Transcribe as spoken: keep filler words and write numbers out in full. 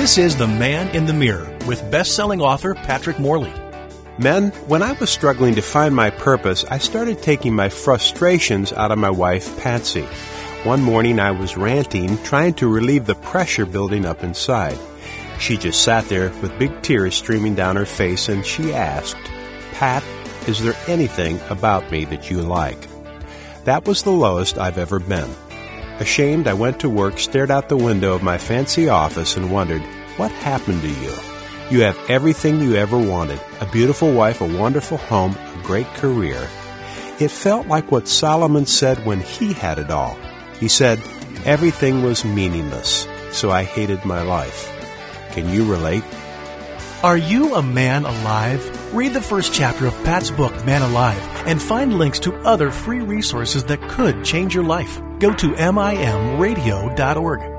This is The Man in the Mirror with best-selling author Patrick Morley. Men, when I was struggling to find my purpose, I started taking my frustrations out of my wife, Patsy. One morning I was ranting, trying to relieve the pressure building up inside. She just sat there with big tears streaming down her face, and she asked, "Pat, is there anything about me that you like?" That was the lowest I've ever been. Ashamed, I went to work, stared out the window of my fancy office, and wondered, what happened to you? You have everything you ever wanted, a beautiful wife, a wonderful home, a great career. It felt like what Solomon said when he had it all. He said, everything was meaningless, so I hated my life. Can you relate? Are you a man alive? Read the first chapter of Pat's book, Man Alive, and find links to other free resources that could change your life. Go to M I M radio dot org.